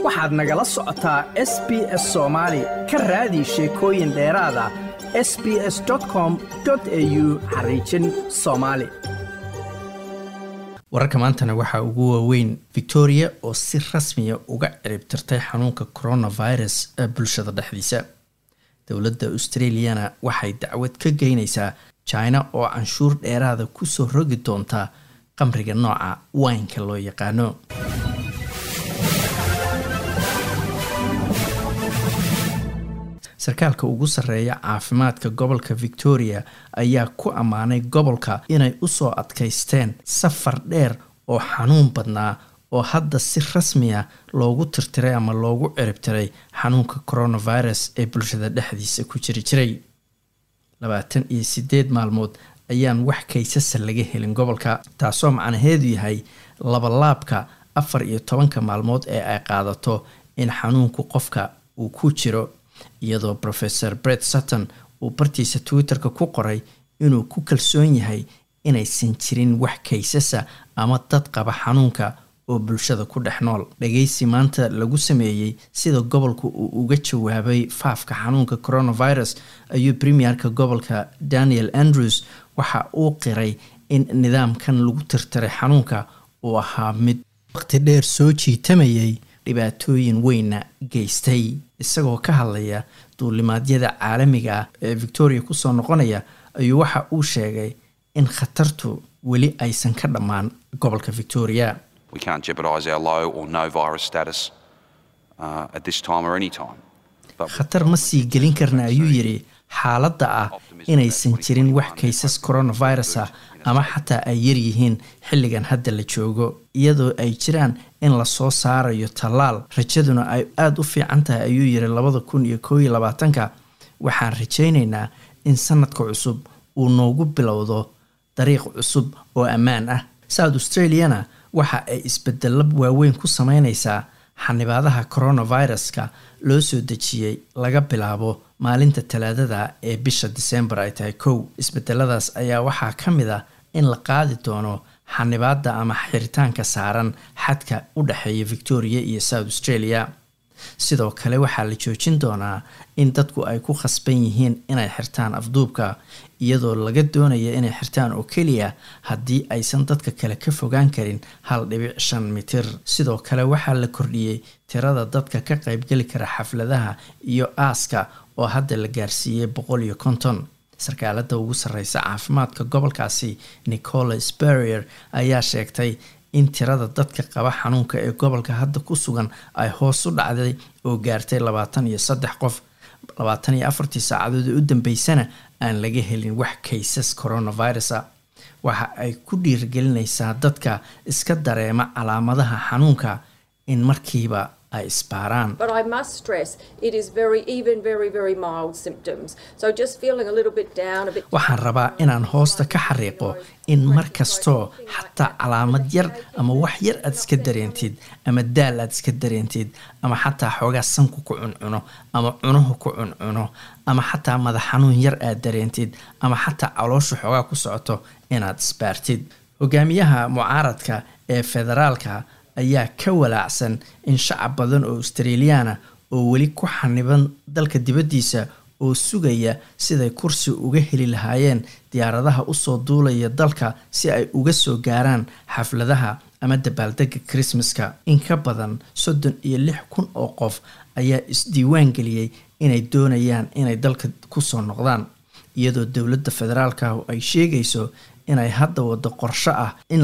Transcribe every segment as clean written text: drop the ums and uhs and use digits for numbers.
waxaad nagala socotaa SBS Soomaali ka raadi sheekooyin dheeraad ah sbs.com.au/Somali. wararka maantana waxaa ugu waaweyn Victoria oo si rasmiya uga ciribtirtay xanuunka coronavirus ee bulshada dhexdiisa. dowladda Australiana waxay dacwad ka geynaysaa China oo canshuur dheeraada ku soo rogi doonta qamriga nooca wine-ka loo yaqaano. sarkaalka ugu sarreeya caafimaadka gobolka Victoria ayaa ku amaanay gobolka inay u soo adkaysteen safar dheer oo xanuun badnaa oo hadda si rasmi ah loogu tirtiray ama loogu ciribtiray xanuunka coronavirus ee bulshada dhexdiisa ku jiray 28 maalmood ayaan wax kaysas laga helin gobolka, taasoo macnaheedu yahay labalaabka 14 maalmood ee ay qaadato in xanuunku qofka uu ku jiro, iyadoo Professor Brett Sutton uu bartiisa Twitterka ku qoray inuu ku kalsoon yahay inaysan jirin wax kaysasa ama dad qaba xanuunka oo bulshada ku dhex nool. dhageysi maanta lagu sameeyay sida gobolku uu uga jawaabay faafka xanuunka coronavirus ayuu premierka gobolka Daniel Andrews waxa uu qiray in nidaamkan lagu tirtiray xanuunka uu ahaa mid waqti dheer soo jiitamayay dhibaatooyin weyna geystay. isagoo ka hadlaya duulimaadyada caalamiga ah ee Victoria ku soo noqonaya ayuu waxa uu sheegay in khatartu weli aysan ka dhammaan gobolka Victoria. We can't jeopardize our low or no virus status at this time or any time. khatar ma sii gelin karna ayuu yiri xaaladda ah inaysan jirin wax kaysas coronavirus ah ama xataa ay yar yihiin xilligan hadda la joogo, iyadoo ay jiraan in la soo saarayo tallaal rajaduna ay aad u fiican tahay ayuu yiri 2021. waxaan rajaynaynaa in sanadka cusub uu noogu bilowdo dariiq cusub oo ammaan ah. South Australiana waxa ay isbeddello waaweyn ku sameynaysaa xanibaadaha coronaviruska loo soo dejiyay laga bilaabo maalinta Talaadada ee bisha December ay tahay 1. isbedeladaas ayaa waxaa ka mid ah in la qaadi doono xanibaada ama xiritaanka saaran xadka u dhaxeeya Victoria iyo South Australia. sidoo kale waxaa la joojin doonaa in dadku ay ku khasban yihiin inay xirtaan afduubka, iyadoo laga doonayo inay xirtaan oo keliya haddii aysan dadka kale ka fogaan karin 1.5 mitir. sidoo kale waxaa la kordhiyey tirada dadka ka qaybgeli kara xafladaha iyo aaska oo hadda la gaarsiiyey 150. sarkaalada ugu sarreysa caafimaadka gobolkaasi Nicola Spurrier ayaa sheegtay in tirada dadka qaba xanuunka ee gobolka hadda ku sugan ay hoos u dhacday oo gaartay 23 qof. 24 saacadood u dambeysana aan laga helin wax kaysas coronavirus ah. waxa ay ku dhiirigelinaysaa dadka iska dareema calaamadaha xanuunka in markiiba ay isbaaraan. But I must stress it is very mild symptoms. So just feeling a little bit down, a bit. waxaan rabaa inaan hoosta ka xariiqo in markastoo xataa calaamad yar ama wax yar aad iska dareentid ama daal aad iska dareentid ama xataa xoogaa sanku ku cuncuno ama cunuhu ku cuncuno ama xataa madax xanuun yar aad dareentid ama xataa caloosha xoogaa ku socoto inaad isbaartid. hogaamiyaha mucaaradka ee federaalka ayaa ka walaacsan in shacab badan oo Australiana oo weli ku xaniban dalka dibadiisa oo sugaya siday kursi uga heli lahaayeen diyaaradaha u soo duulaya dalka si ay uga soo gaaraan xafladaha ama dabaaldega Christmaska. in ka badan 36,000 oo qof ayaa isdiiwaan geliyay inay doonayaan inay dalka ku soo noqdaan, iyadoo dowladda federaalka ay sheegayso inay hadda wado qorshe ah in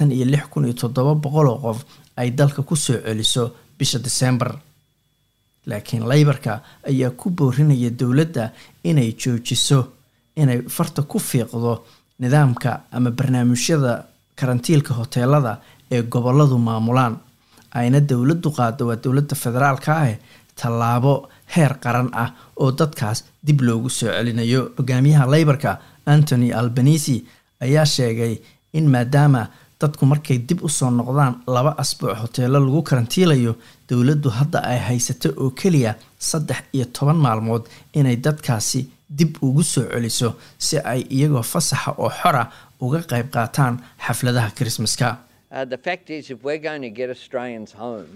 26,700 oo qof ay dalka ku soo celiso bisha December. laakiin Labourka ayaa ku boorinaya dowladda inay joojiso inay farta ku fiiqdo nidaamka ama barnaamijyada karantiilka hoteelada ee goboladu maamulaan. ayna dowladdu qaado waa dowladda federaalka ah tallaabo heer qaran ah oo dadkaas dib loogu soo celinayo. hogaamiyaha Labourka Anthony Albanese ayaa sheegay in maadaama dadku markay dib u soo noqdaan 2 asbuuc hoteelo lagu karantiilayo, dowladdu hadda ay haysato oo kaliya 13 maalmood inay dadkaasi dib ugu soo celiso si ay iyagoo fasaxa oo xora uga qayb qaataan xafladaha Christmaska. The fact is, if we're going to get Australians home,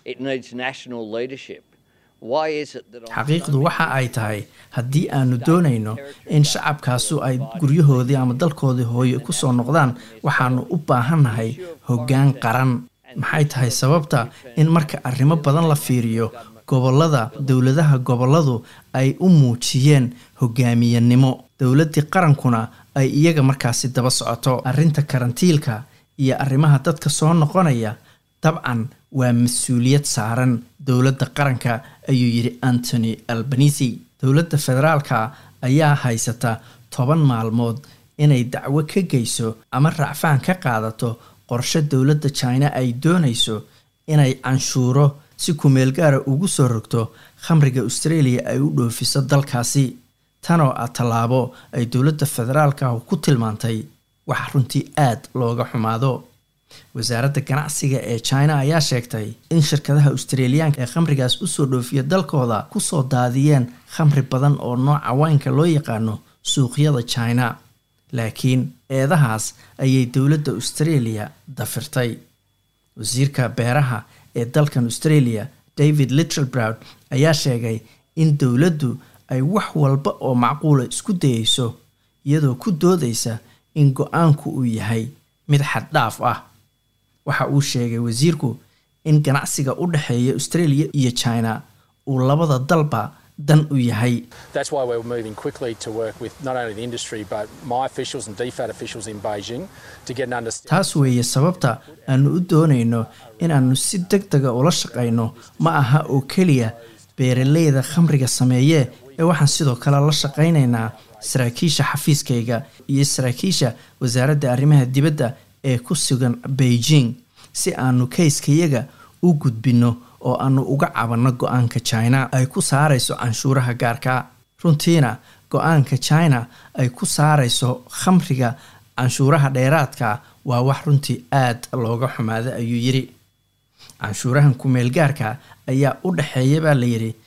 It needs national leadership. Why is it that xaqiiqdu waxa ay tahay haddii aanu doonayno in shacabkaasu ay guryahoodii ama dalkoodii hooyo ku soo noqdaan waxaanu u baahannahay hoggaan qaran maxay tahay sababta in marka arrimo badan la fiiriyo gobollada dowladaha gobolladu ay u muujiyeen hogaamiyanimo dowladdii qarankuna ay iyaga markaasi daba socoto arrinta karantiilka iyo arrimaha dadka soo noqonaya dabcan waa mas-uuliyad saaran dowladda qaranka ayuu yidhi Anthony Albanese dowladda federaalka ayaa haysata 10 maalmood inay dacwo ka geyso ama racfaan ka qaadato qorshe dowladda China ay doonayso inay canshuuro si ku meel gaar ugu soo rogto khamriga Australia ay u dhoofiso dalkaasi tanoo talaabo ay dowladda federaalka ku tilmaantay wax runtii aad looga xumaado wasaaradda ganacsiga ee China ayaa sheegtay in shirkadaha Australiyaanka ee khamrigaas u soo dhoofiya dalkooda ku soo daadiyeen khamri badan oo nooca waynka loo yaqaano suuqyada China laakiin eedahaas ayay dowladda Australia dafirtay wasiirka beeraha ee dalkan Australia David Littleproud ayaa sheegay in dowladdu ay wax walba oo macquul ah isku dayayso iyadoo ku doodaysa in go'aanku uu yahay mid xad dhaaf ah waxa uu sheegay wasiirku in ganacsiga u dhaxeeya Australia iyo China uu labada dalba dan u yahay. That's why we're moving quickly to work with not only the industry but my officials and DFAT officials in Beijing to get an understanding. taas weeye sababta aanu u doonayno inaanu si degdeg ah ula shaqeyno ma aha oo kaliya beeraleyda khamriga sameeye ee waxaan sidoo kale la shaqeynaynaa saraakiisha xafiiskayga iyo saraakiisha wasaaradda arrimaha dibadda ee ku sugan Beijing si aanu kayskayaga u gudbino oo aanu uga cabanno go'aanka China ay ku saarayso canshuuraha gaarka runtiina go'aanka China ay ku saarayso khamriga canshuuraha dheeraadka waa wax runtii aad looga xumaado ayuu yiri canshuurahan ku meel gaarka ayaa u dhaxeeya baa la yiri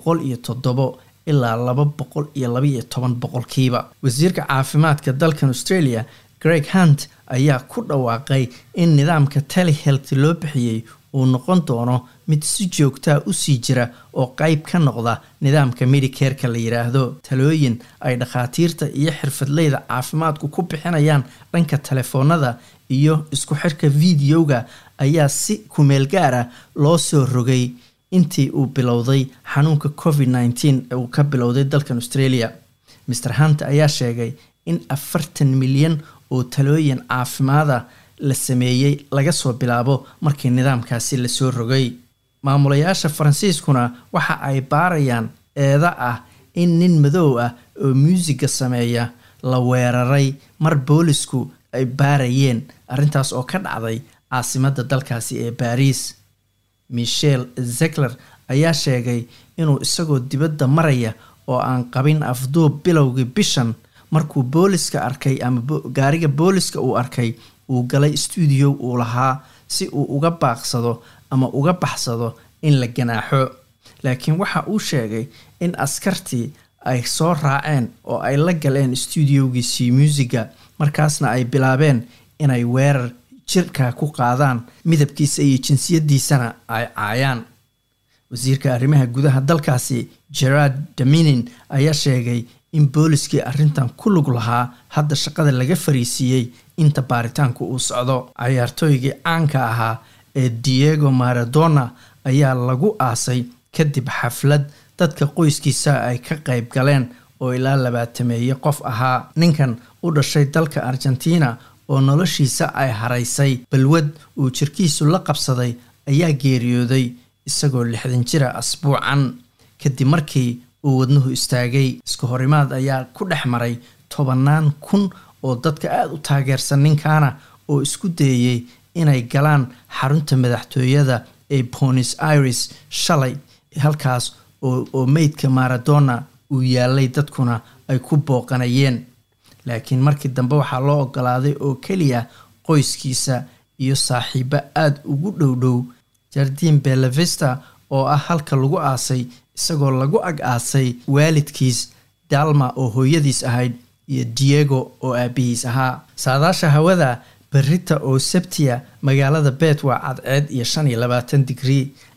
107 ilaa 212%. wasiirka caafimaadka dalkan Australia Greg Hunt ayaa ku dhawaaqay in nidaamka telehealth loo bixiyay uu noqon doono mid si joogta u sii jira oo qayb ka noqda nidaamka Medicare-ka la yiraahdo talooyin ay dhakhaatiirta iyo xirfadleyda caafimaadku ku bixinayaan dhanka telefoonada iyo isku xirka videoga ayaa si ku meel gaar ah loo soo rogay intii uu bilowday xanuunka COVID-19 ee uu ka bilowday dalkan Australia. Mr. Hunt ayaa sheegay in 40 milyan oo talooyin caafimaada la sameeyay laga soo bilaabo markii nidaamkaasi la soo rogay. maamulayaasha Faransiiskuna waxa ay baarayaan eeda ah in nin madow ah oo muusiga sameeya la weeraray mar boolisku ay baarayeen arrintaas oo ka dhacday caasimadda dalkaasi ee Paris. Michel Zegler ayaa sheegay inuu isagoo dibadda maraya oo aan qabin afduub bilowgii bishan markuu booliska arkay ama gaariga booliska uu arkay uu galay studio uu lahaa si uu uga baaqsado ama uga baxsado in la ganaaxo laakiin waxa uu sheegay in askartii ay soo raaceen oo ay la galeen studiogiisii musiga markaasna ay bilaabeen inay weerar jirka ku qaadaan midabkiisa iyo jinsiyadiisana ay caayaan. wasiirka arrimaha gudaha dalkaasi Gerard Damanin ayaa sheegay in booliskii arrintan ku lug lahaa hadda shaqada laga fariisiyay inta baaritaanku uu socdo. ciyaartooygii caanka ahaa ee Diego Maradona ayaa lagu aasay kadib xaflad dadka qoyskiisa ay ka qayb galeen oo ilaa 20 qof ahaa. ninkan u dhashay dalka Argentina oo noloshiisa ay haraysay balwad uu jirkiisu la qabsaday ayaa geeriyooday isagoo 60 jir ah asbuucan kadib markii uu wadnuhu istaagay. isku horimaad ayaa ku dhex maray 10,000 oo dadka aad u taageersan ninkaana oo isku dayay inay galaan xarunta madaxtooyada ee Buenos Aires shalay halkaas oo meydka Maradona uu yaalay dadkuna ay ku booqanayeen laakiin markii dambe waxaa loo ogolaaday oo kaliya qoyskiisa iyo saaxiibo aad ugu dhowdhow. Jardin Bella Vista oo ah halka lagu aasay isagoo lagu ag aasay waalidkiis Dalma oo hooyadiis ahayd iyo Diego oo aabihiis ahaa. saadaasha hawada berrita oo Sabtiya magaalada Perth waa cadceed iyo 25 digrii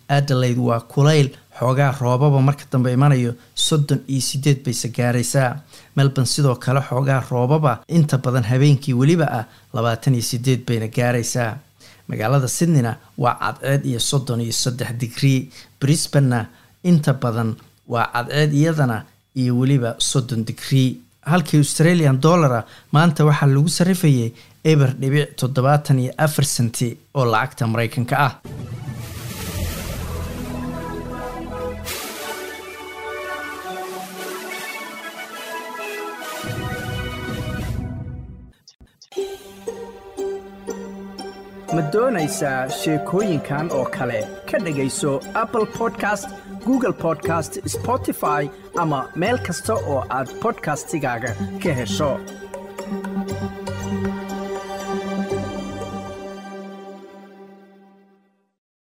Adelaide waa kulayl xoogaa roobaba marka dambe imanayo 38 bayse gaaraysaa. Melbourne sidoo kale xoogaa roobaba inta badan habeenkii weliba ah 28 bayna gaaraysaa. magaalada Sydneyna waa cadceed iyo 33 degree. Brisbane inta badan waa cadceed iyadana iyo weliba 30 degree. halkii Australian dollar maanta waxaa lagu sarifayay eber dhibic 74 senti oo lacagta Mareykanka ah. ma doonaysaa sheekooyinkan oo kale ka dhagayso Apple Podcast, Google Podcast, Spotify ama meel kasta oo aad podcastigaaga ka hesho.